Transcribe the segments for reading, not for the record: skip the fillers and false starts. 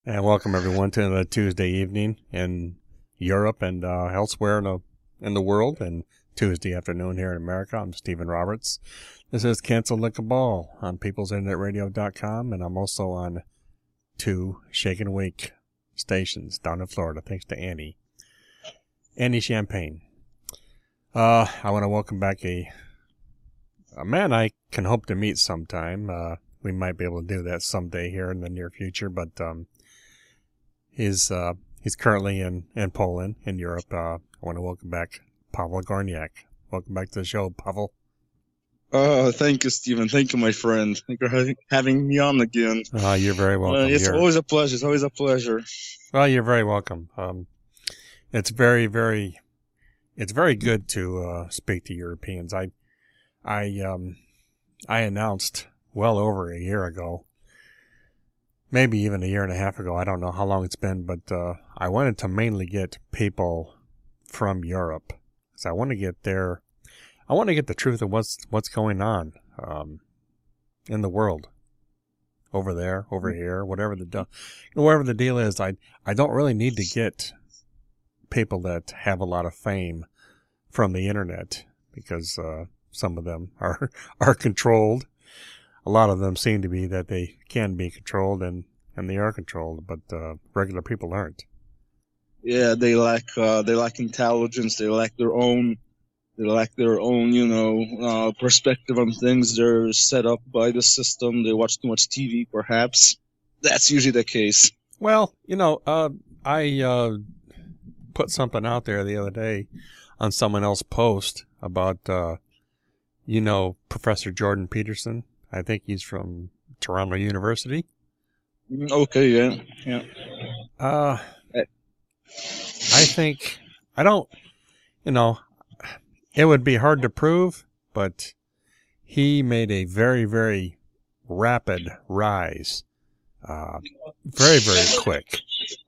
And welcome everyone to the Tuesday evening in Europe and elsewhere in the world, and Tuesday afternoon here in America. I'm Stephen Roberts. This is Cancel Like a Ball on peoplesinternetradio.com, and I'm also on two Shake and Wake stations down in Florida, thanks to Annie Champagne. I want to welcome back a man I can hope to meet sometime. We might be able to do that someday here in the near future, but he's currently in Poland, in Europe. I want to welcome back Pavel Gorniak. Welcome back to the show, Pavel. Thank you, Stephen. Thank you, my friend. Thank you for having me on again. You're very welcome. It's always a pleasure. It's always a pleasure. Well, you're very welcome. It's very good to speak to Europeans. I announced well over a year ago, maybe even a year and a half ago. I don't know how long it's been, but I wanted to mainly get people from Europe, because I want to get the truth of what's going on in the world, over there, over here, whatever the deal is. I don't really need to get people that have a lot of fame from the internet, because some of them are controlled. A lot of them seem to be that they can be controlled, and they are controlled, but regular people aren't. Yeah, they lack intelligence. They lack their own, perspective on things. They're set up by the system. They watch too much TV, perhaps. That's usually the case. Well, I put something out there the other day on someone else's post about, Professor Jordan Peterson. I think he's from Toronto University. Okay, yeah. I think, it would be hard to prove, but he made a very, very rapid rise. Very, very quick.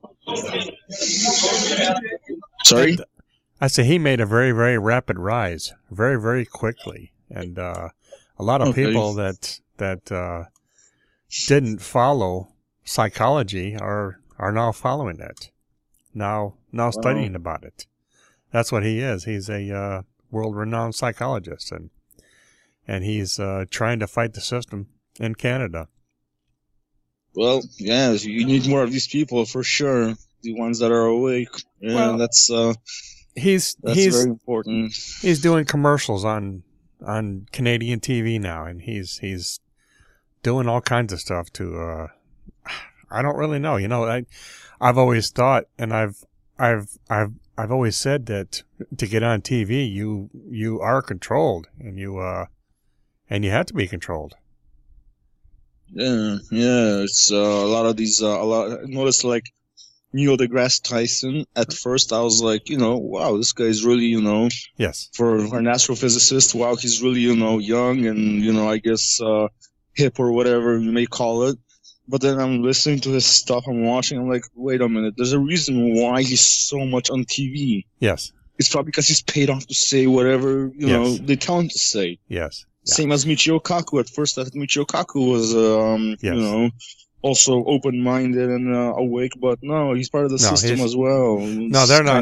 Sorry? I say he made a very, very rapid rise, very, very quickly. And a lot of people that didn't follow psychology are now following it, now studying about it. That's what he is. He's a world-renowned psychologist, and he's trying to fight the system in Canada. Well, yeah, you need more of these people for sure. The ones that are awake. Yeah, well, that's very important. He's doing commercials on Canadian TV now, and he's doing all kinds of stuff to I don't really know. I've always thought, and I've always said that to get on TV, you are controlled, and you have to be controlled. Yeah. It's a lot of these. I noticed, like Neil deGrasse Tyson. At first, I was like, wow, this guy's really, yes, for an astrophysicist, wow, he's really, young and I guess hip or whatever you may call it. But then I'm listening to his stuff, I'm watching, I'm like, wait a minute, there's a reason why he's so much on TV. Yes. It's probably because he's paid off to say whatever, they tell him to say. Yes. Yeah. Same as Michio Kaku. At first, I thought Michio Kaku was, also open-minded and awake, but no, he's part of the system as well. No, they're not.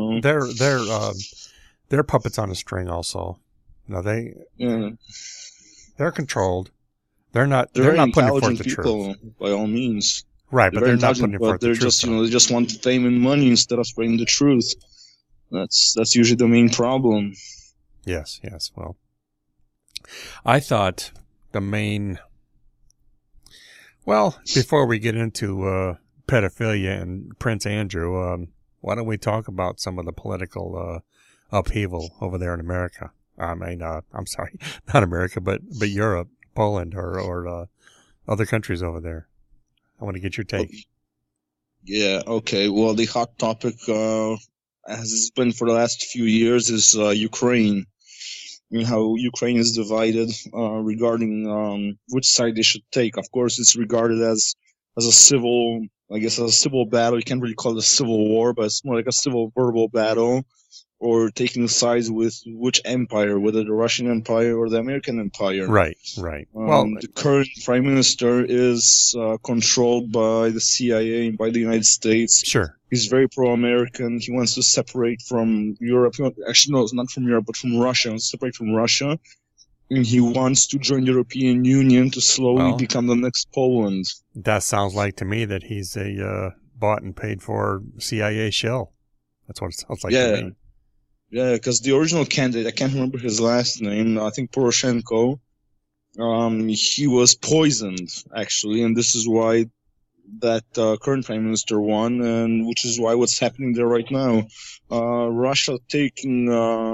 They're puppets on a string also. No, they're controlled. They're not putting forth the truth. By all means. Right, but they're not putting forth the truth. They just want fame and money instead of spreading the truth. That's usually the main problem. Yes. Well, I thought the main... Well, before we get into pedophilia and Prince Andrew, why don't we talk about some of the political upheaval over there in America? I mean, I'm sorry, not America, but Europe. Poland or other countries over there. I want to get your take. Yeah, okay. Well, the hot topic, as it's been for the last few years, is Ukraine. I mean, how Ukraine is divided regarding which side they should take. Of course, it's regarded as a civil, I guess, a civil battle. You can't really call it a civil war, but it's more like a civil verbal battle or taking sides with which empire, whether the Russian Empire or the American Empire. Right. Well, The current prime minister is controlled by the CIA and by the United States. sure. He's very pro-American. He wants to separate from Europe. Actually, no, it's not from Europe, but from Russia. He wants to separate from Russia. And he wants to join the European Union to slowly Well, become the next Poland. that sounds like to me that he's a bought and paid for CIA shill. That's what it sounds like Yeah. to me. Yeah, because the original candidate, I can't remember his last name, I think Poroshenko, he was poisoned, actually, and this is why that current prime minister won, and which is why what's happening there right now. Russia taking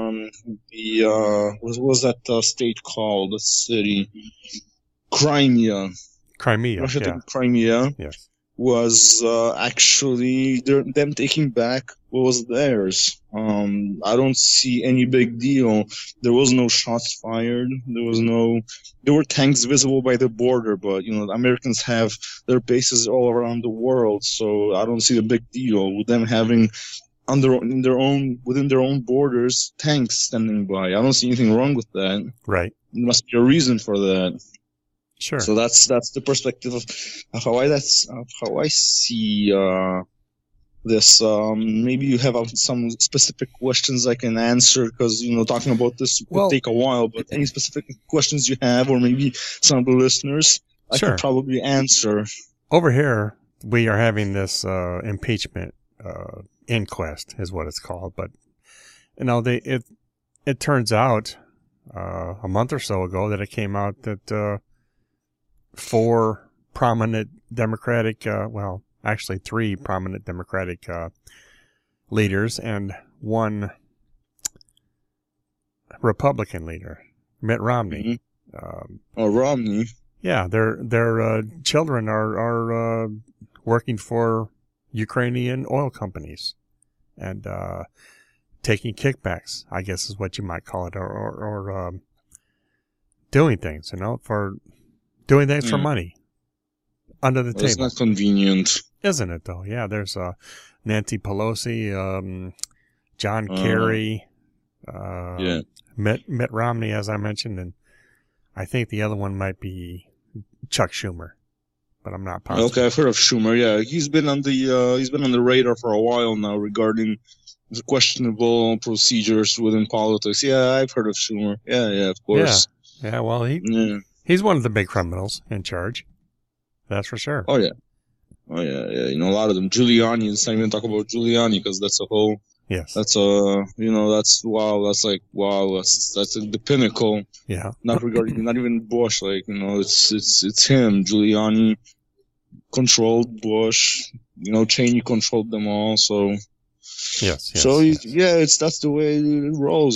what was that state called, the city? Crimea. Crimea. Russia Yeah. taking Crimea Yes. was actually them taking back what was theirs. I don't see any big deal. There was no shots fired. There were tanks visible by the border, but the Americans have their bases all around the world, so I don't see a big deal with them having within their own borders tanks standing by. I don't see anything wrong with that. Right. There must be a reason for that. Sure. So that's the perspective of how I see this. Maybe you have some specific questions I can answer, because talking about this Well- would take a while. But any specific questions you have, or maybe some of the listeners, I Sure. can probably answer. Over here, we are having this impeachment inquest, is what it's called. But it turns out a month or so ago that it came out that 4 prominent Democratic, actually 3 prominent Democratic leaders and 1 Republican leader, Mitt Romney. Romney. Yeah, their children are working for Ukrainian oil companies and taking kickbacks, I guess is what you might call it, or doing things, for doing things for money under the It's table. not convenient. Isn't it, though? Yeah, there's Nancy Pelosi, John Kerry, Yeah. Mitt Romney, as I mentioned, and I think the other one might be Chuck Schumer, but I'm not positive. Okay, I've heard of Schumer. Yeah, he's been on the radar for a while now regarding the questionable procedures within politics. Yeah, I've heard of Schumer. Yeah, of course. Yeah, well, Yeah. he's one of the big criminals in charge. That's for sure. Oh yeah. A lot of them. Giuliani. Let's not even talk about Giuliani, because that's a whole. Yes. That's that's wow. That's like wow. That's like the pinnacle. Yeah. Not even Bush. It's him. Giuliani controlled Bush. Cheney controlled them all. So. Yes. So yes. that's the way it rolls.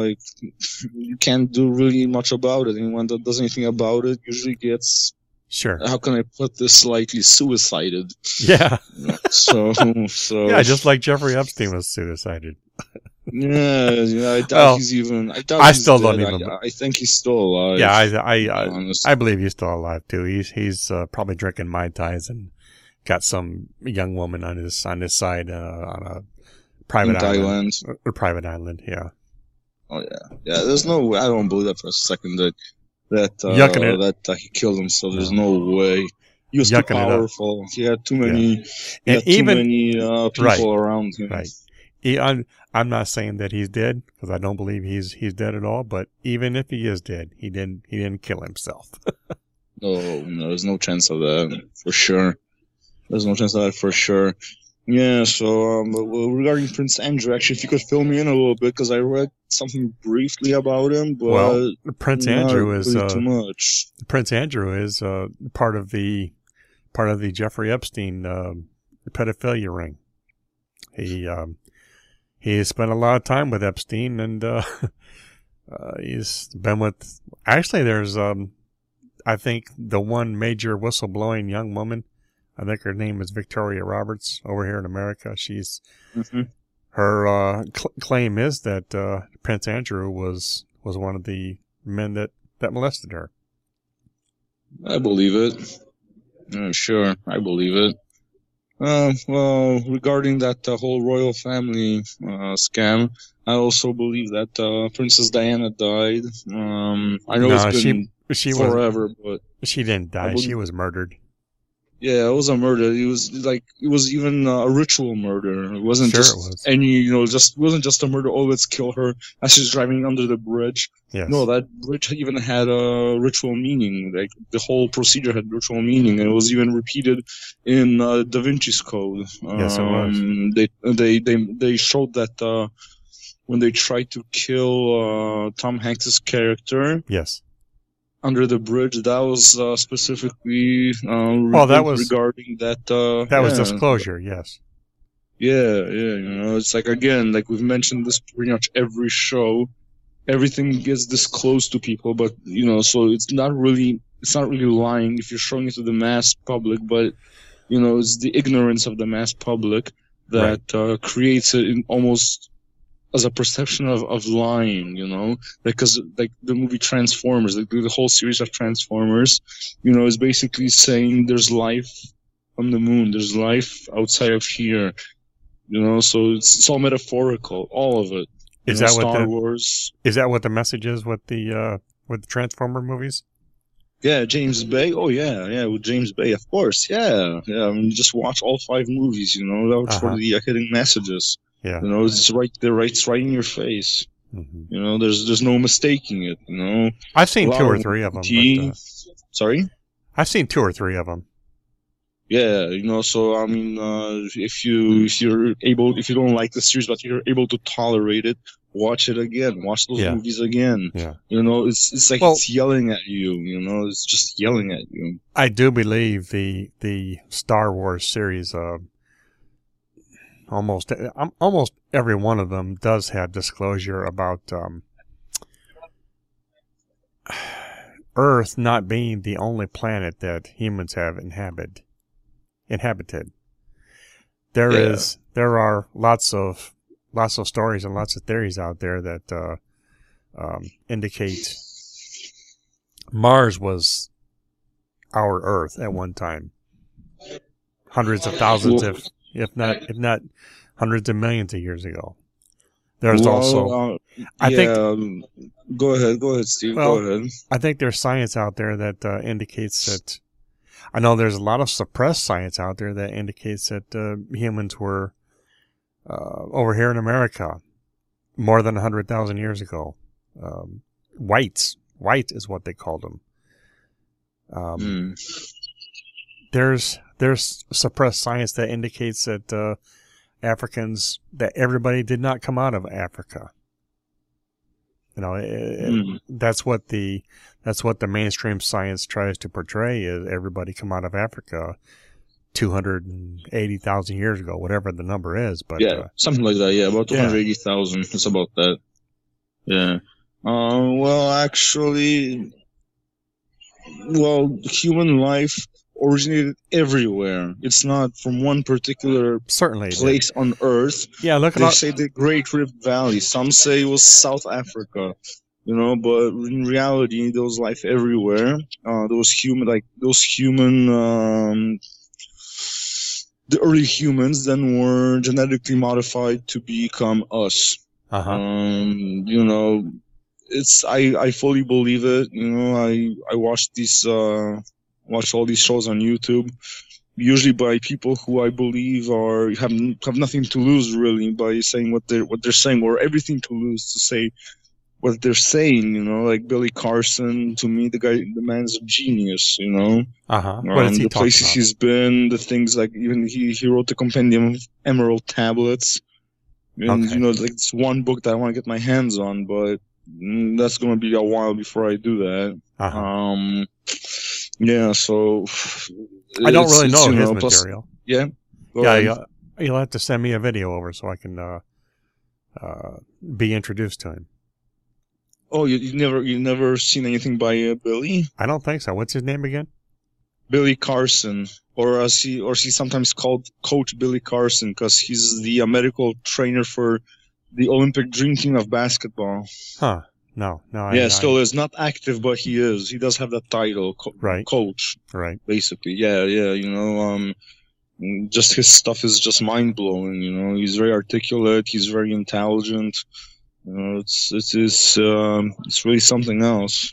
You can't do really much about it. Anyone that does anything about it usually gets. Sure. How can I put this slightly? Suicided. Yeah. So. Yeah, just like Jeffrey Epstein was suicided. I doubt he's even. I still don't even. I think he's still alive. Yeah, I believe he's still alive too. He's probably drinking Mai Tais and got some young woman on his side on a private island. A private island. Yeah. Oh yeah. There's no. I don't believe that for a second that he killed himself. There's no way. He was too powerful. He had too many. Yeah. Too many people around him. Right. I'm not saying that he's dead, because I don't believe he's dead at all. But even if he is dead, he didn't kill himself. No, there's no chance of that for sure. There's no chance of that for sure. Yeah, so regarding Prince Andrew, actually, if you could fill me in a little bit, because I read something briefly about him, but Prince Andrew is too much. Prince Andrew is part of the Jeffrey Epstein pedophilia ring. He spent a lot of time with Epstein, and he's been with. Actually, there's I think the one major whistleblowing young woman. I think her name is Victoria Roberts over here in America. She's her claim is that Prince Andrew was one of the men that molested her. I believe it. Sure, I believe it. Well, regarding that whole royal family scam, I also believe that Princess Diana died. I know it's No, been she forever, but she didn't I die. She believe, was murdered. yeah, it was a murder. It was even a ritual murder. It wasn't Sure, it just was. any, just it wasn't just a murder. Oh, let's kill her as she's driving under the bridge. No, Yes, that bridge even had a ritual meaning. Like the whole procedure had ritual meaning, and it was even repeated in Da Vinci's Code. yes, it was. They showed that when they tried to kill Tom Hanks's character Yes. under the bridge, that was specifically Well, regarding that. that was disclosure. Yes. Yeah. It's like, again, like we've mentioned this pretty much every show. Everything gets disclosed to people, but so it's not really lying if you're showing it to the mass public, but it's the ignorance of the mass public Right. that creates it in almost as a perception of lying, because like the movie Transformers, like the whole series of Transformers, is basically saying there's life on the moon, there's life outside of here, so it's all metaphorical, all of it. Is that what Star Wars. is that what the message is with the Transformer movies? Yeah, James Bay. Oh yeah, with James Bay, of course. Yeah. I mean, just watch all 5 movies. That's for the hidden messages. Yeah. It's right there, it's right in your face. Mm-hmm. There's no mistaking it. I've seen 2 or 3 of them. But, sorry. I've seen 2 or 3 of them. Yeah, so I mean, if you don't like the series but you're able to tolerate it, watch it again. Watch those movies again. Yeah. It's like it's yelling at you. It's just yelling at you. I do believe the Star Wars series, almost every one of them does have disclosure about Earth not being the only planet that humans have inhabited. There are lots of stories and lots of theories out there that indicate Mars was our Earth at one time, hundreds of thousands, if not hundreds of millions of years ago. There's also, I think. Go ahead, Steve. Go ahead. I think there's science out there that indicates that. I know there's a lot of suppressed science out there that indicates that humans were over here in America more than 100,000 years ago. White is what they called them. There's suppressed science that indicates that Africans, that everybody did not come out of Africa. That's what the mainstream science tries to portray, is everybody come out of Africa 280,000 years ago, whatever the number is. But something like that. Yeah, about 280,000. It's about that. Yeah. Well, actually, human life originated everywhere. It's not from one particular place on Earth. Yeah, they say the Great Rift Valley. Some say it was South Africa. But in reality, there was life everywhere. The early humans then were genetically modified to become us. I fully believe it. I watch all these shows on YouTube, usually by people who I believe have nothing to lose really by saying what they're saying, or everything to lose to say what they're saying. Like Billy Carson, to me, the man's a genius. What is he the places about? He's been, the things like even he wrote the Compendium of Emerald Tablets, and like it's one book that I want to get my hands on, but that's going to be a while before I do that. So I don't really know his material. You'll have to send me a video over so I can be introduced to him. Oh, you've never seen anything by Billy? I don't think so. What's his name again? Billy Carson, or he's sometimes called Coach Billy Carson, because he's the medical trainer for the Olympic Dream Team of basketball. Huh. No. Still is not active, but he is. He does have that title, right? Coach, right? Basically, yeah. Just his stuff is just mind blowing. He's very articulate. He's very intelligent. It's really something else.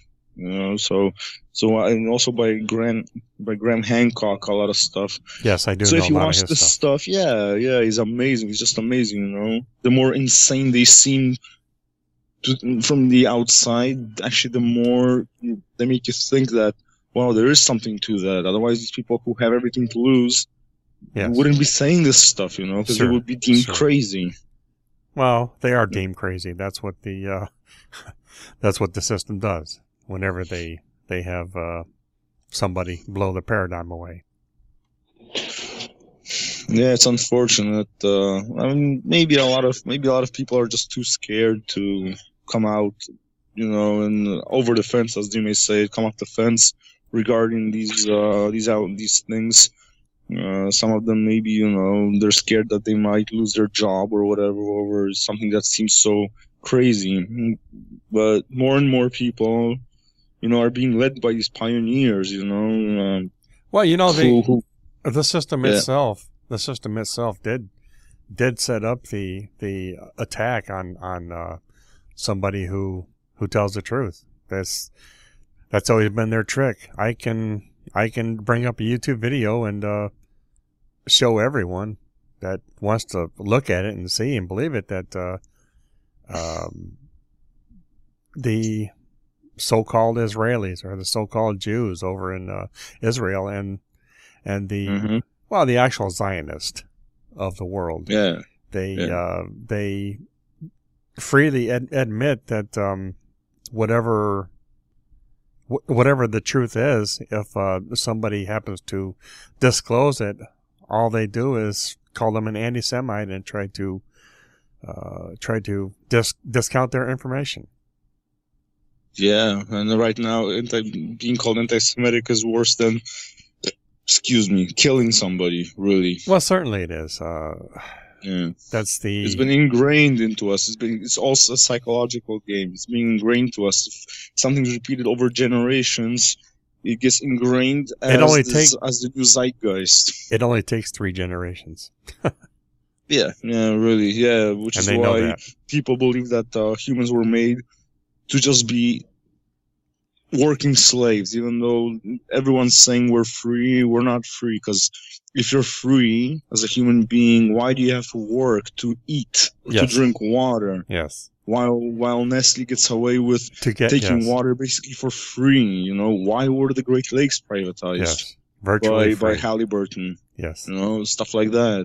And also by Graham Hancock, a lot of stuff. Yes, I do So know if a you lot of watch his this stuff. stuff, yeah, he's amazing. He's just amazing. The more insane they seem from the outside, actually, the more they make you think that, wow, there is something to that. Otherwise, these people who have everything to lose Yes. wouldn't be saying this stuff, because they would be deemed crazy. Well, they are deemed crazy. That's what the that's what the system does. Whenever they have somebody blow the paradigm away. Yeah, it's unfortunate. Maybe a lot of people are just too scared to come out, and over the fence, as they may say, come off the fence regarding these things. Some of them maybe, they're scared that they might lose their job or whatever over something that seems so crazy. But more and more people, are being led by these pioneers, Well, the system itself. The system itself did set up the attack on somebody who tells the truth. That's always been their trick. I can bring up a YouTube video and show everyone that wants to look at it and see and believe it that the so-called Israelis or the so-called Jews over in Israel and the the actual Zionist of the world. Yeah. They freely admit that whatever the truth is, if somebody happens to disclose it, all they do is call them an anti-Semite and try to discount their information. Yeah, and right now, being called anti-Semitic is worse than, killing somebody. Really. Well, certainly it is. Yeah, it's been ingrained into us. It's also a psychological game. It's being ingrained to us. If something's repeated over generations, it gets ingrained as the new zeitgeist. It only takes 3 generations. Yeah, really, yeah. Which is why people believe that humans were made to just be working slaves, even though everyone's saying we're free. We're not free, because if you're free as a human being, why do you have to work to eat, to drink water? Yes. While Nestle gets away with taking water basically for free, why were the Great Lakes privatized? Yes. Virtually by Halliburton. Yes. Stuff like that.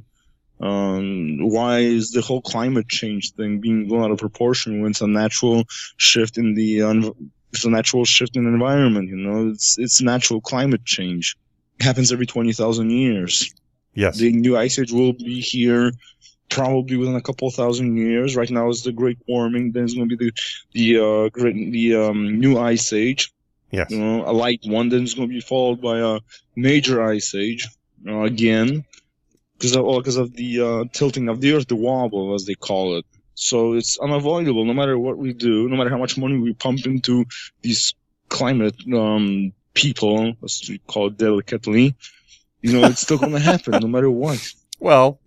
Why is the whole climate change thing being blown out of proportion when it's a natural shift in the environment? It's natural climate change. It happens every 20,000 years. Yes. The new ice age will be here probably within a couple thousand years. Right now is the Great Warming. Then it's going to be the new ice age. Yes. A light one. Then it's going to be followed by a major ice age again, because of the tilting of the Earth, the wobble, as they call it. So it's unavoidable. No matter what we do, no matter how much money we pump into these climate people, as we call it delicately, it's still going to happen no matter what. Well,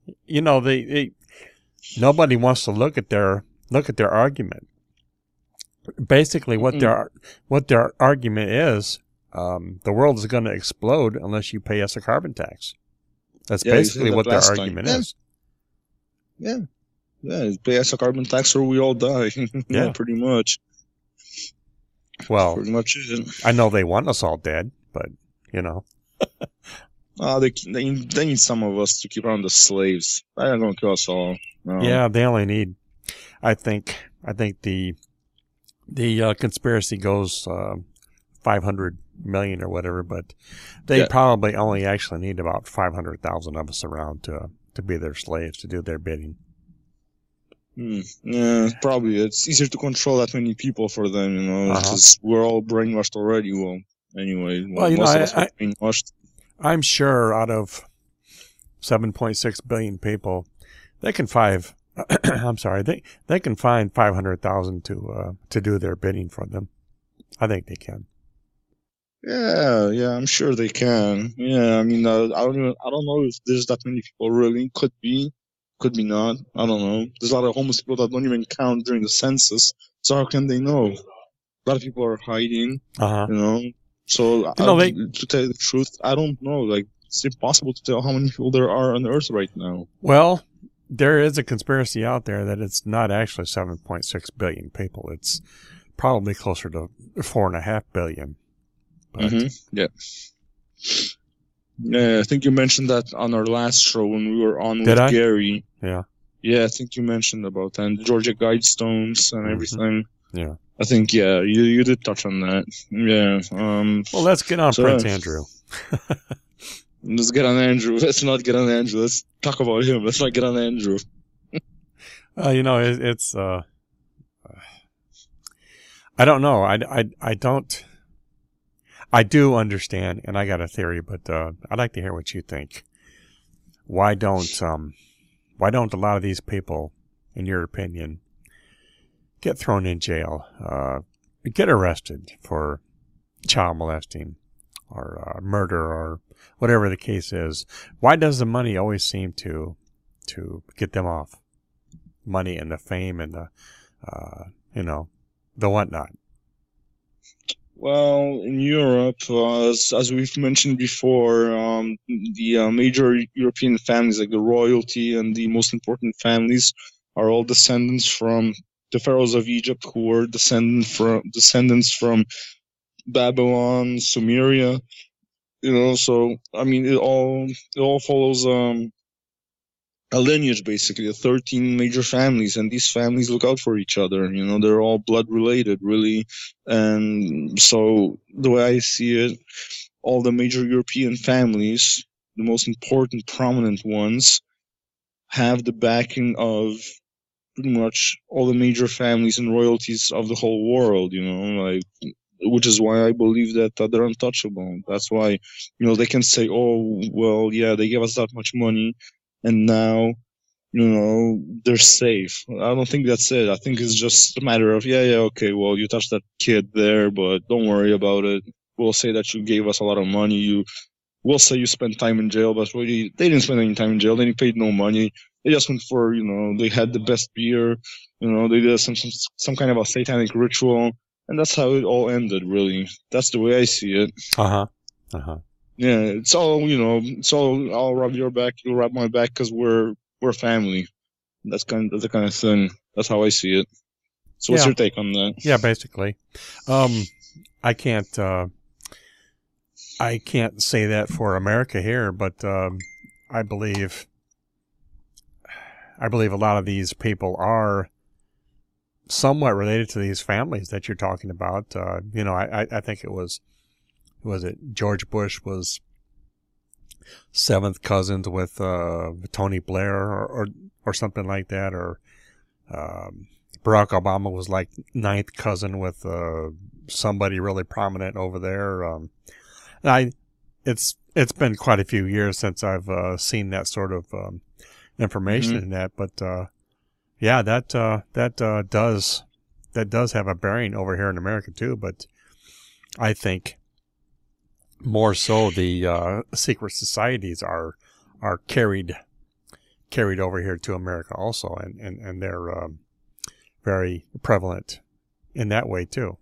nobody wants to look at their argument. Basically, what their argument is, the world is going to explode unless you pay us a carbon tax. That's basically what their argument is. Yeah, pay us a carbon tax or we all die. Yeah, pretty much. Well, pretty much it. I know they want us all dead, but they need some of us to keep around the slaves. They're going to kill us all. No. Yeah, they only need. I think the conspiracy goes 500 million or whatever, but they probably only actually need about 500,000 of us around to be their slaves, to do their bidding. Yeah, probably. It's easier to control that many people for them, because we're all brainwashed already. Well, anyway, most of us are brainwashed. I'm sure out of 7.6 billion people, they can they can find 500,000 to do their bidding for them. I think they can. Yeah, I'm sure they can. Yeah, I mean, I don't know if there's that many people really. Could be not. I don't know. There's a lot of homeless people that don't even count during the census. So how can they know? A lot of people are hiding, Uh-huh. you know. So They to tell you the truth, I don't know. Like, it's impossible to tell how many people there are on Earth right now. well, there is a conspiracy out there that it's not actually 7.6 billion people. It's probably closer to 4.5 billion. But Yeah. Yeah, I think you mentioned that on our last show when we were on did with I? Gary. Yeah. Yeah, I think you mentioned about that, and the Georgia Guidestones and everything. Yeah. I think, yeah, you did touch on that. Yeah. Well, let's get on Prince Andrew. Let's get on Andrew. Let's not get on Andrew. Let's talk about him. Let's not get on Andrew. It's I don't know. I don't. I do understand, and I got a theory, but I'd like to hear what you think. Why don't a lot of these people, in your opinion, get thrown in jail, get arrested for child molesting or murder or whatever the case is? Why does the money always seem to get them off? Money and the fame and the the whatnot. Well, in Europe, as we've mentioned before, the major European families, like the royalty and the most important families, are all descendants from the pharaohs of Egypt, who were descendants from Babylon, Sumeria. So I mean, it all follows a lineage, basically, of 13 major families, and these families look out for each other. They're all blood related, really. And so the way I see it, all the major European families, the most important, prominent ones, have the backing of pretty much all the major families and royalties of the whole world, like, which is why I believe that they're untouchable. That's why, they can say, oh, well, yeah, they gave us that much money, and now they're safe. I don't think that's it. I think it's just a matter of, yeah, okay, well, you touched that kid there, but don't worry about it. We'll say that you gave us a lot of money. We'll say you spent time in jail, but really, they didn't spend any time in jail. They paid no money. They just went for, they had the best beer. They did some kind of a satanic ritual, and that's how it all ended, really. That's the way I see it. Yeah, it's all, I'll rub your back, you'll rub my back, because we're family. That's the kind of thing. That's how I see it. So what's your take on that? Yeah, basically. I can't say that for America here, but I believe a lot of these people are somewhat related to these families that you're talking about. I think it was George Bush was seventh cousins with Tony Blair or something like that, or Barack Obama was like ninth cousin with somebody really prominent over there. It's been quite a few years since I've seen that sort of information in that, but yeah, that does have a bearing over here in America too. But I think more so the secret societies are carried over here to America also, and they're very prevalent in that way too.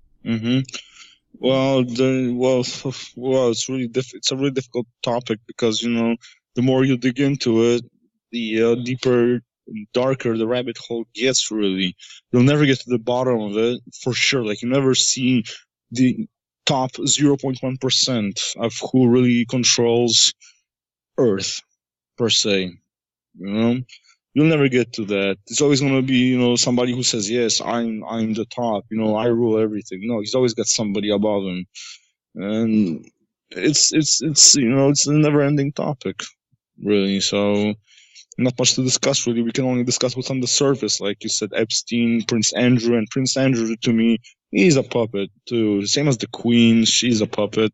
Well, it's really it's a really difficult topic, because the more you dig into it, the deeper, darker the rabbit hole gets. Really, you'll never get to the bottom of it for sure. Like, you never see the top 0.1% of who really controls Earth, per se. You'll never get to that. It's always going to be, somebody who says, yes, I'm the top, I rule everything. No, he's always got somebody above him. And it's a never ending topic, really. So not much to discuss, really. We can only discuss what's on the surface. Like you said, Epstein, Prince Andrew, and Prince Andrew, to me, he's a puppet too. Same as the Queen, she's a puppet,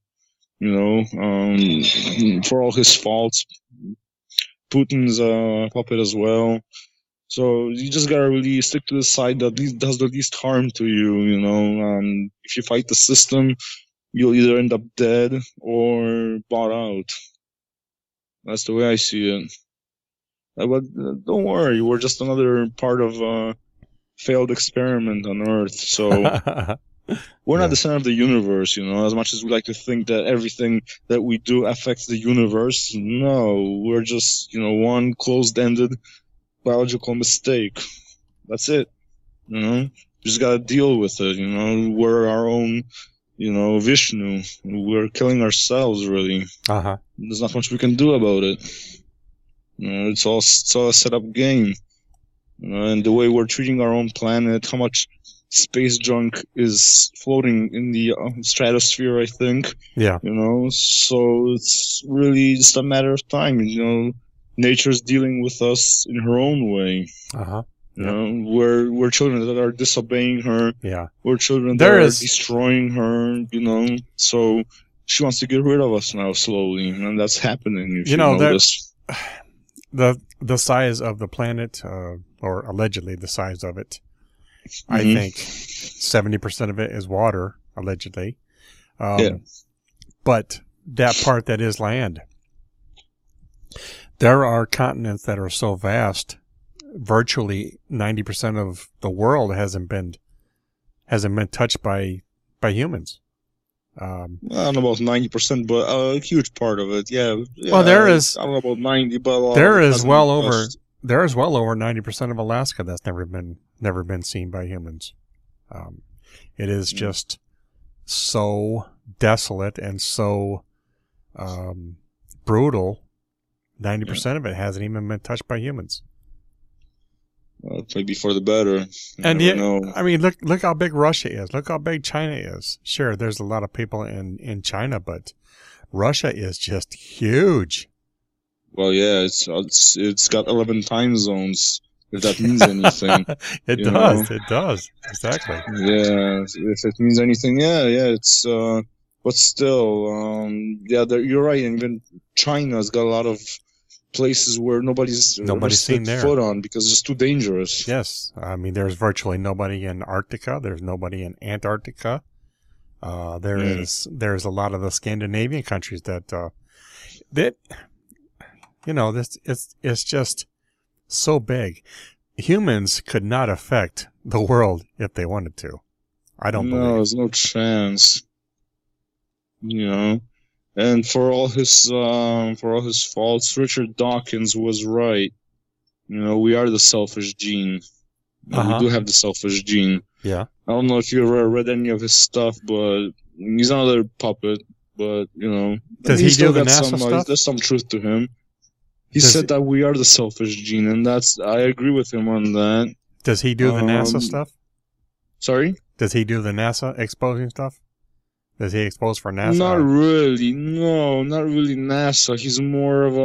for all his faults. Putin's a puppet as well. So you just gotta really stick to the side that does the least harm to you. If you fight the system, you'll either end up dead or bought out. That's the way I see it. But don't worry, we're just another part of a failed experiment on Earth. So we're not the center of the universe, as much as we like to think that everything that we do affects the universe. No, we're just, one closed-ended biological mistake. That's it. We just gotta deal with it. We're our own, Vishnu. We're killing ourselves, really. There's not much we can do about it. It's all a set-up game. And the way we're treating our own planet, how much space junk is floating in the stratosphere, I think. Yeah. So it's really just a matter of time. Nature's dealing with us in her own way. We're children that are disobeying her. Yeah. We're children that are destroying her. So she wants to get rid of us now slowly, and that's happening. If you notice. The size of the planet, or allegedly the size of it, I think 70% of it is water, allegedly. But that part that is land, there are continents that are so vast, virtually 90% of the world hasn't been touched by humans. I don't know about 90%, but a huge part of it. Yeah. Well, there is. I don't know about 90, but there is well over 90% of Alaska that's never been seen by humans. It is just so desolate and so brutal. 90% of it hasn't even been touched by humans. Maybe for the better. I mean, look how big Russia is. Look how big China is. Sure, there's a lot of people in China, but Russia is just huge. Well, yeah, it's got 11 time zones, if that means anything. It does. Exactly. Yeah, if it means anything, yeah, it's, but still, you're right, and even China's got a lot of places where nobody's seen there foot on because it's too dangerous. Yes, I mean there's virtually nobody in Arctica. There's nobody in Antarctica. There's a lot of the Scandinavian countries that it's just so big. Humans could not affect the world if they wanted to. I don't believe. No, there's no chance. And for all his faults, Richard Dawkins was right. We are the selfish gene. We do have the selfish gene. Yeah. I don't know if you ever read any of his stuff, but he's another puppet. But does he do the NASA stuff? There's some truth to him. He said that we are the selfish gene, and I agree with him on that. Does he do the NASA stuff? Sorry? Does he do the NASA exposing stuff? Does he expose for NASA? Not really. No, not really NASA. He's more of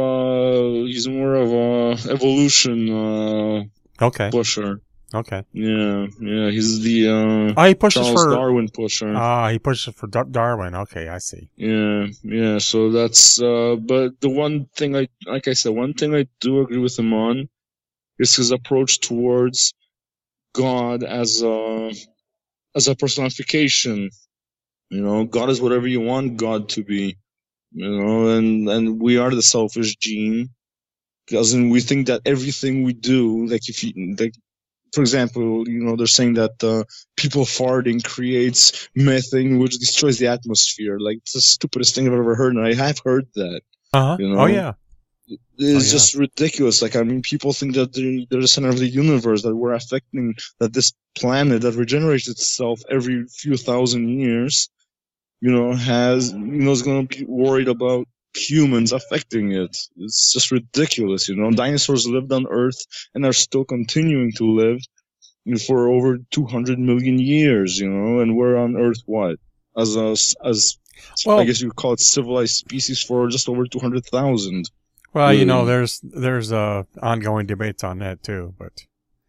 a evolution pusher. Okay. Yeah. He's the he pushes Charles for Darwin pusher. He pushes for Darwin. Okay, I see. Yeah. So that's but the one thing one thing I do agree with him on is his approach towards God as a personification. God is whatever you want God to be, and we are the selfish gene, because we think that everything we do, for example, they're saying that people farting creates methane, which destroys the atmosphere. Like, it's the stupidest thing I've ever heard, and I have heard that. Oh yeah. It's just ridiculous. People think that they're the center of the universe, that we're affecting, that this planet that regenerates itself every few thousand years, is going to be worried about humans affecting it. It's just ridiculous. Dinosaurs lived on Earth and are still continuing to live for over 200 million years, and we're on Earth, what? As I guess you could call it civilized species for just over 200,000. Well, there's ongoing debates on that too, but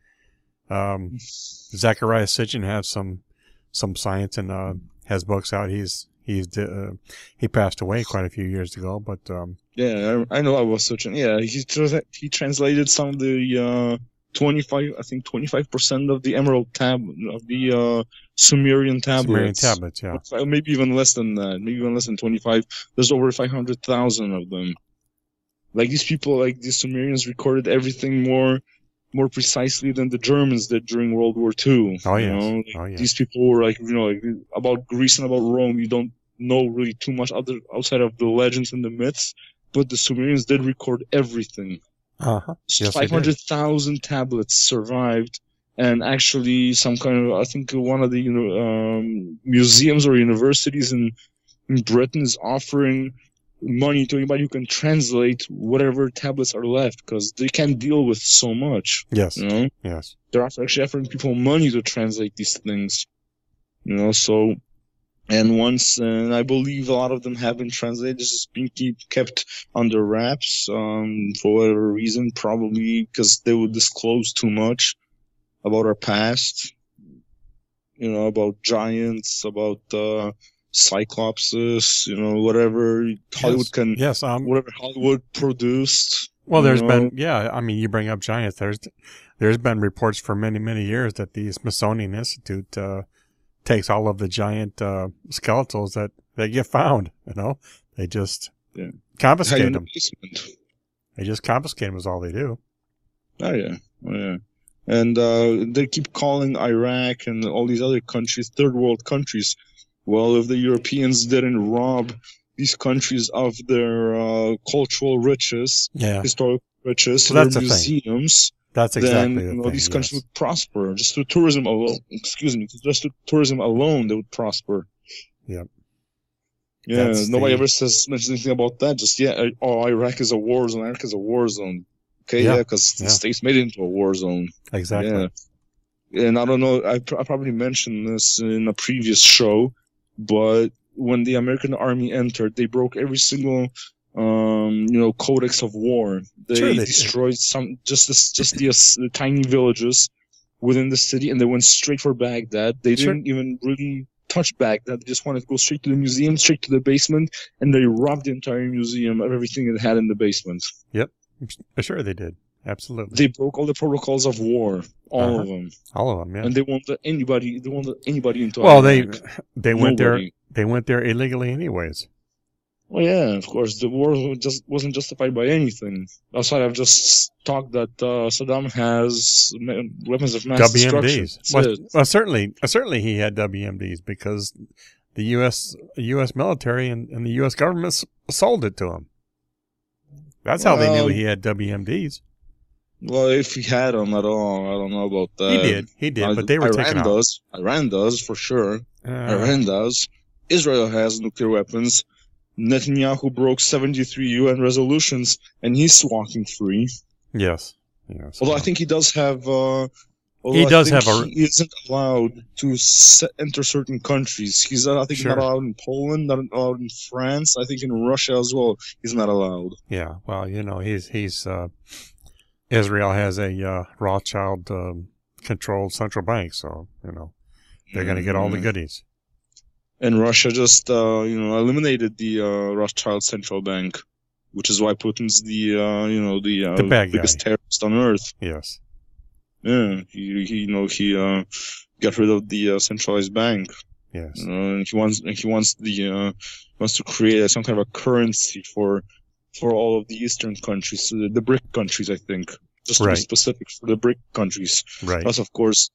Zecharia Sitchin has some science and has books out. He passed away quite a few years ago, but yeah, I know about Sitchin. Yeah, he translated some of the 25% of the Emerald of the Sumerian tablets. Sumerian tablets, yeah. Maybe even less than that. Maybe even less than 25. There's over 500,000 of them. Like these people, like the Sumerians, recorded everything more precisely than the Germans did during World War II. Oh yes. You know? Oh yes. These people were like, like about Greece and about Rome. You don't know really too much outside of the legends and the myths, but the Sumerians did record everything. Yes, 500,000 tablets survived, and actually some kind of, I think one of the museums or universities in Britain is offering money to anybody who can translate whatever tablets are left, because they can't deal with so much. Yes. You know? Yes. They're actually offering people money to translate these things. So, and I believe a lot of them have been translated, just being kept under wraps, for whatever reason, probably because they would disclose too much about our past, about giants, about, Cyclopses, whatever Hollywood can, whatever Hollywood produced. Well, there's been, you bring up giants. There's been reports for many, many years that the Smithsonian Institute takes all of the giant skeletals that they get found. They just confiscate them. They just confiscate them is all they do. Oh yeah. And they keep calling Iraq and all these other countries third world countries. Well, if the Europeans didn't rob these countries of their cultural riches, historical riches, their museums, that's exactly then these countries would prosper. Just through tourism alone, they would prosper. Yep. Yeah, nobody ever mentions anything about that. Just Iraq is a war zone. Iraq is a war zone. Okay, because the states made it into a war zone. Exactly. Yeah. And I don't know. I probably mentioned this in a previous show. But when the American army entered, they broke every single, codex of war. They destroyed the tiny villages within the city, and they went straight for Baghdad. They didn't even really touch Baghdad. They just wanted to go straight to the museum, straight to the basement, and they robbed the entire museum of everything it had in the basement. Yep, sure they did. Absolutely. They broke all the protocols of war, all of them. All of them, yeah. And they won't let anybody into Well, Iraq. they went there illegally anyways. Well, yeah, of course. The war wasn't justified by anything. Outside of just talk that Saddam has weapons of mass destruction. Well, certainly he had WMDs because the U.S. military and the U.S. government sold it to him. That's how they knew he had WMDs. Well, if he had them at all, I don't know about that. He did, but they were taken out. Iran does, for sure. Iran does. Israel has nuclear weapons. Netanyahu broke 73 UN resolutions, and he's walking free. Yes. Although I think he does have... he isn't allowed to enter certain countries. He's, I think, not allowed in Poland, not allowed in France. I think in Russia as well, he's not allowed. Yeah, well, he's Israel has a Rothschild controlled central bank, so they're going to get all the goodies. And Russia just eliminated the Rothschild central bank, which is why Putin's the bad biggest terrorist on earth. Yes. Yeah, he got rid of the centralized bank. Yes. And he wants to create some kind of a currency for all of the Eastern countries, the BRIC countries, I think. Just to be specific, for the BRIC countries. Right. That's of course,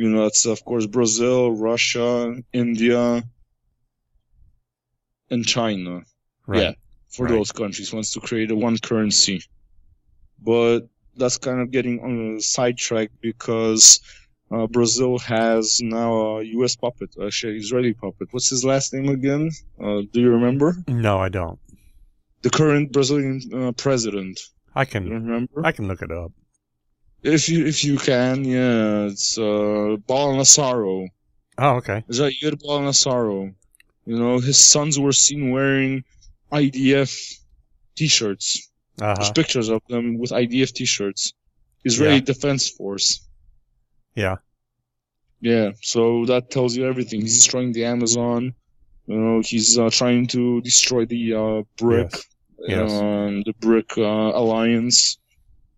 Brazil, Russia, India, and China. Right. Yeah, for those countries, wants to create one currency. But that's kind of getting sidetracked because Brazil has now a U.S. puppet, actually Israeli puppet. What's his last name again? Do you remember? No, I don't. The current Brazilian president. I can remember. I can look it up. If you can, yeah, it's Bolsonaro. Oh, okay. Jair Bolsonaro. His sons were seen wearing IDF T-shirts. There's pictures of them with IDF T-shirts. Israeli Defense Force. Yeah. Yeah, so that tells you everything. He's destroying the Amazon. He's trying to destroy the BRIC. Yes. The BRIC alliance.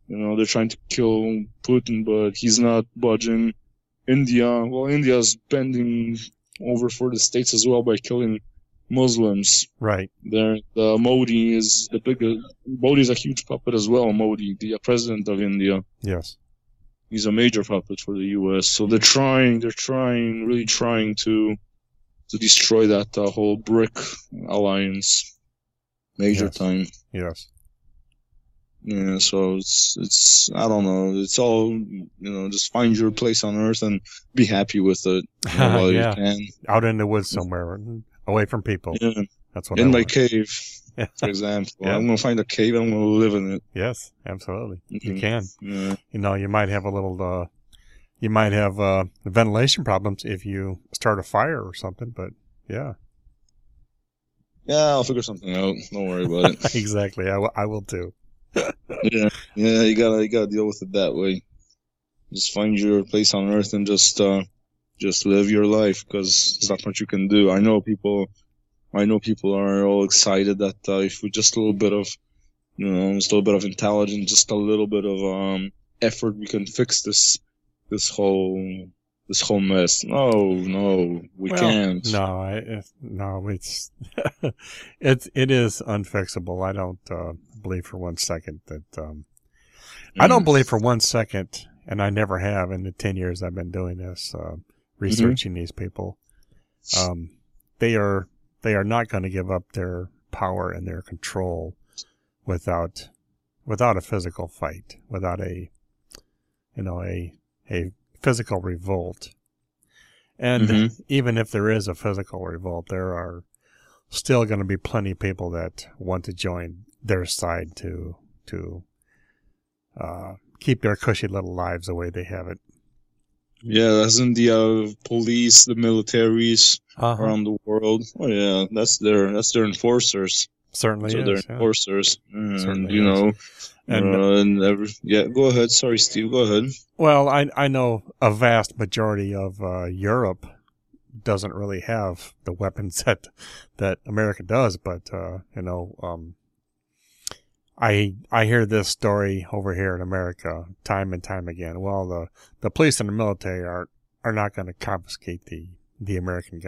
they're trying to kill Putin, but he's not budging. India's bending over for the states as well by killing Muslims. Right. Modi is the biggest. Modi is a huge puppet as well. Modi, the president of India. Yes. He's a major puppet for the U.S. So they're really trying to destroy that whole BRIC alliance. Major time. Yes. Yeah, so it's I don't know. It's all, just find your place on Earth and be happy with it while you can. Out in the woods somewhere, away from people. Yeah. That's what in my cave, for example. Yeah. I'm gonna find a cave. I'm gonna live in it. Yes, absolutely. Mm-hmm. You can. Yeah. You might have a little. You might have ventilation problems if you start a fire or something. But yeah. Yeah, I'll figure something out. Don't worry about it. Exactly. I will too. Yeah, you gotta deal with it that way. Just find your place on Earth and just live your life, because there's not much you can do. I know people are all excited that if with just a little bit of, just a little bit of intelligence, just a little bit of effort, we can fix this whole mess. No, we can't. No, it's it is unfixable. I don't believe for 1 second that I don't believe for 1 second, and I never have in the 10 years I've been doing this, researching these people. They are not going to give up their power and their control without a physical fight, without a physical revolt. And even if there is a physical revolt, there are still going to be plenty of people that want to join their side to keep their cushy little lives the way they have it. Yeah, that's in the police, the militaries around the world. Oh yeah, that's their enforcers. Certainly is. They're enforcers, Certainly go ahead. Sorry, Steve. Go ahead. Well, I know a vast majority of Europe doesn't really have the weapons that America does, but I hear this story over here in America time and time again. Well, the police and the military are not going to confiscate the Americans'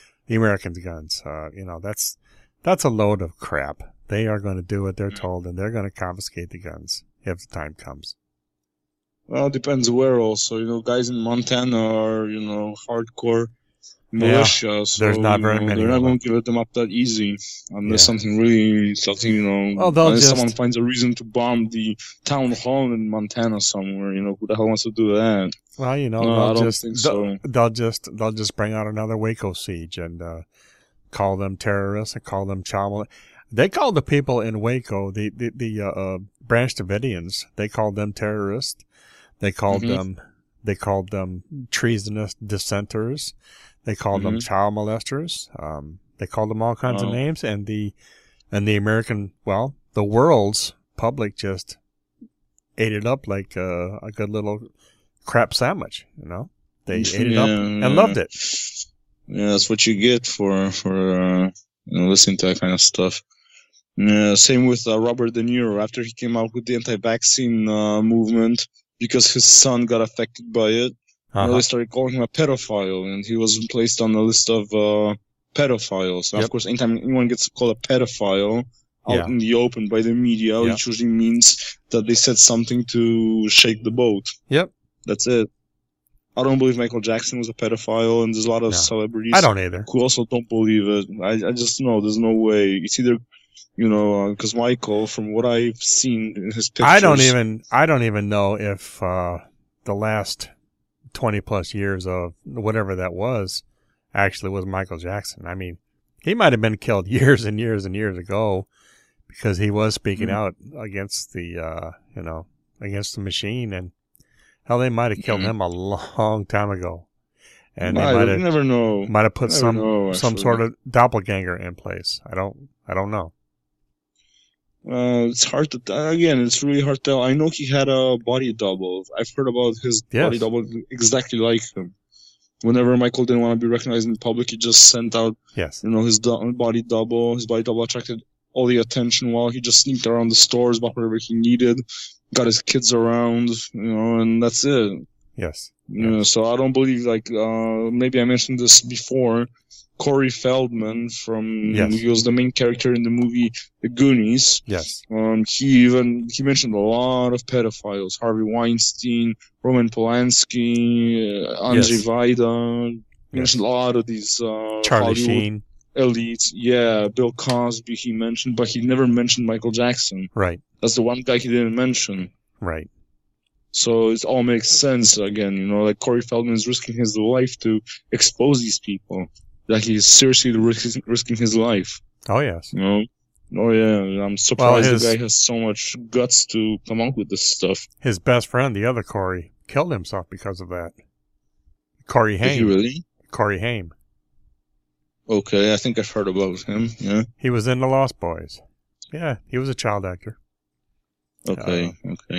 guns. That's a load of crap. They are going to do what they're told, and they're going to confiscate the guns if the time comes. Well, it depends where also. Guys in Montana are, hardcore militia. So, there's not very many. They're not going to give them up that easy unless unless someone finds a reason to bomb the town hall in Montana somewhere. Who the hell wants to do that? Well, I don't think so. They'll just bring out another Waco siege and call them terrorists and call them child molesters. They called the people in Waco, the Branch Davidians, they called them terrorists. They called them treasonous dissenters. They called them child molesters. They called them all kinds of names, and the American, the world's public just ate it up like a good little crap sandwich. They ate it up and loved it. Yeah, that's what you get for listening to that kind of stuff. Yeah, same with Robert De Niro after he came out with the anti-vaccine movement, because his son got affected by it. They started calling him a pedophile, and he was placed on the list of pedophiles. Of course, anytime anyone gets called a pedophile out in the open by the media, it usually means that they said something to shake the boat. Yep. That's it. I don't believe Michael Jackson was a pedophile, and there's a lot of celebrities I don't either. who also don't believe it. I just know there's no way. It's either, because Michael, from what I've seen in his pictures, I don't even know if the last 20 plus years of whatever that was actually was Michael Jackson. I mean, he might have been killed years and years and years ago because he was speaking out against the against the machine, and hell, they might have killed him a long time ago, and they might have never know. Might have put some sort of doppelganger in place. I don't know. It's hard to it's really hard to tell. I know he had a body double. I've heard about his body double exactly like him. Whenever Michael didn't want to be recognized in public, he just sent out his body double. His body double attracted all the attention while he just sneaked around the stores, bought whatever he needed. got his kids around, and that's it. Yes. So I don't believe, maybe I mentioned this before, Corey Feldman he was the main character in the movie The Goonies. Yes. He mentioned a lot of pedophiles: Harvey Weinstein, Roman Polanski, Andrzej Vajda. He mentioned a lot of these Charlie Hollywood Sheen elites. Yeah, Bill Cosby he mentioned, but he never mentioned Michael Jackson. Right. That's the one guy he didn't mention. Right. So it all makes sense again, like Corey Feldman is risking his life to expose these people. Like he's seriously risking his life. Oh, yes. Oh, yeah. I'm surprised the guy has so much guts to come up with this stuff. His best friend, the other Corey, killed himself because of that. Corey Haim. Did he really? Corey Haim. Okay, I think I've heard about him, yeah. He was in The Lost Boys. Yeah, he was a child actor. Okay.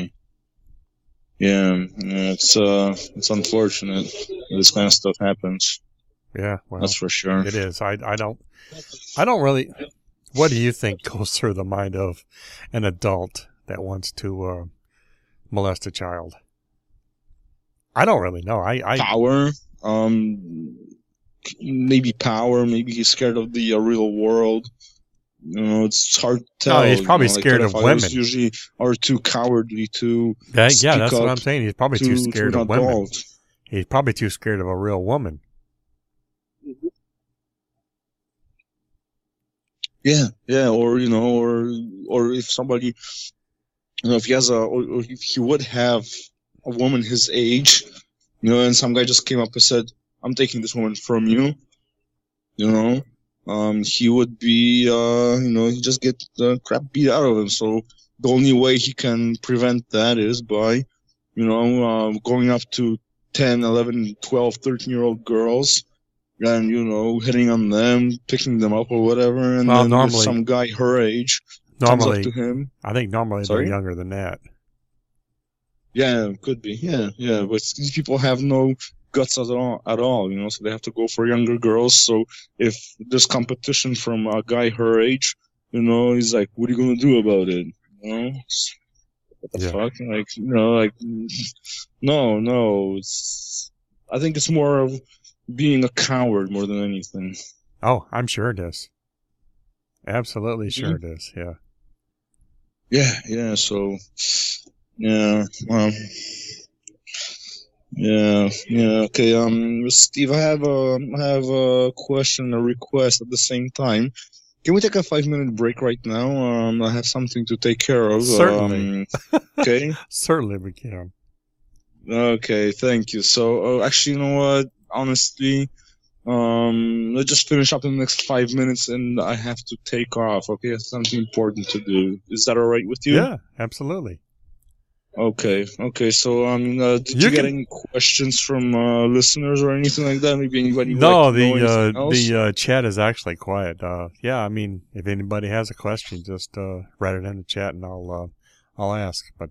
Yeah, it's unfortunate this kind of stuff happens. Yeah, well, that's for sure. It is. I don't really. What do you think goes through the mind of an adult that wants to molest a child? I don't really know. Power. Maybe power. Maybe he's scared of the real world. It's hard to tell. No, he's probably scared of women. Usually are too cowardly to that's what I'm saying. He's probably too scared of women. He's probably too scared of a real woman. Yeah, or if somebody, if he has or if he would have a woman his age, and some guy just came up and said, "I'm taking this woman from you," he would be, he just get the crap beat out of him. So the only way he can prevent that is by, going up to 10, 11, 12, 13-year-old girls and, hitting on them, picking them up or whatever. And then normally, if some guy her age comes up to him. I think normally they're younger than that. Yeah, it could be. Yeah. But these people have no guts at all, so they have to go for younger girls. So if there's competition from a guy her age, he's like, what are you going to do about it? What the fuck? No. I think it's more of being a coward more than anything. Oh, I'm sure it is. Absolutely sure it is, yeah. Yeah, so, yeah, Yeah, okay, Steve, I have a question, a request at the same time. Can we take a 5-minute break right now? I have something to take care of. Certainly. Okay? Certainly we can. Okay, thank you. So, actually, you know what? Honestly, let's just finish up in the next 5 minutes and I have to take off, okay? I have something important to do. Is that alright with you? Yeah, absolutely. Okay. So, did you get any questions from listeners or anything like that? Maybe anybody? No, the chat is actually quiet. Yeah, I mean, if anybody has a question, just write it in the chat and I'll ask. But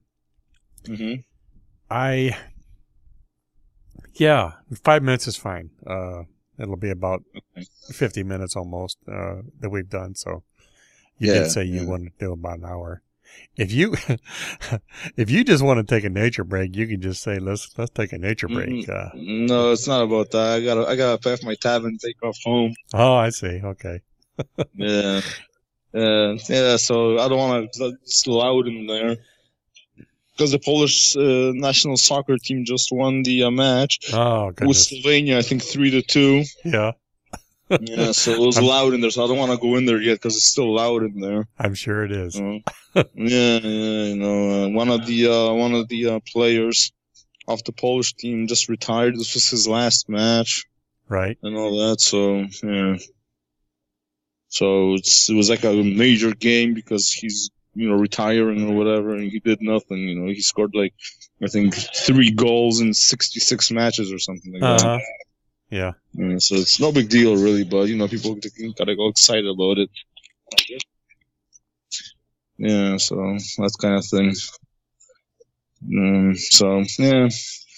yeah, 5 minutes is fine. It'll be about 50 minutes almost that we've done. So you did say you wanted to do about an hour. If you just want to take a nature break, you can just say let's take a nature break. No, it's not about that. I gotta pack my tab and take off home. Oh, I see. Okay. Yeah. So I don't want to. It's loud in there because the Polish national soccer team just won the match with Slovenia. I think 3-2. Yeah. Yeah, so it was loud in there, so I don't want to go in there yet because it's still loud in there. I'm sure it is. Yeah, one of the players of the Polish team just retired. This was his last match, right? And all that. So yeah, so it was like a major game because he's retiring or whatever, and he did nothing. He scored like I think 3 goals in 66 matches or something like that. Yeah. So it's no big deal, really, but, people gotta go excited about it. Yeah, so that kind of thing. So, yeah.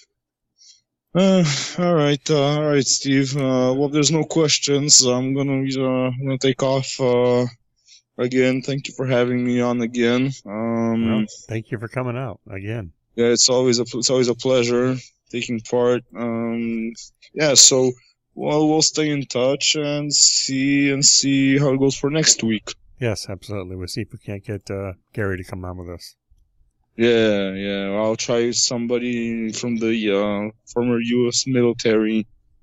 All right, Steve. Well, there's no questions. I'm gonna take off, again, thank you for having me on again. Well, thank you for coming out again. Yeah, it's always a pleasure taking part. Yeah, so we'll stay in touch and see how it goes for next week. Yes, absolutely. We'll see if we can't get Gary to come on with us. Yeah. I'll try somebody from the former U.S. military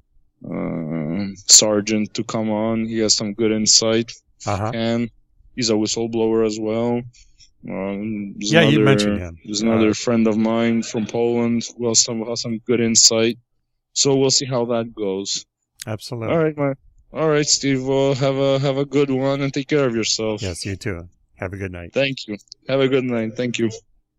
sergeant to come on. He has some good insight. And he's a whistleblower as well. You mentioned him. There's another friend of mine from Poland who has some good insight. So we'll see how that goes. Absolutely. All right, man. All right, Steve. Well, have a good one and take care of yourself. Yes, you too. Have a good night. Thank you. Have a good night. Thank you.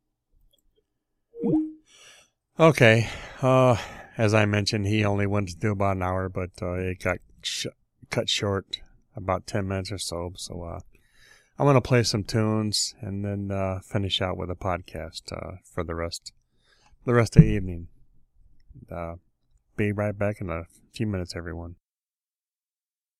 Okay. As I mentioned, he only wanted to do about an hour, but it got cut short about 10 minutes or so. So I'm going to play some tunes and then finish out with a podcast for the rest of the evening. Be right back in a few minutes, everyone.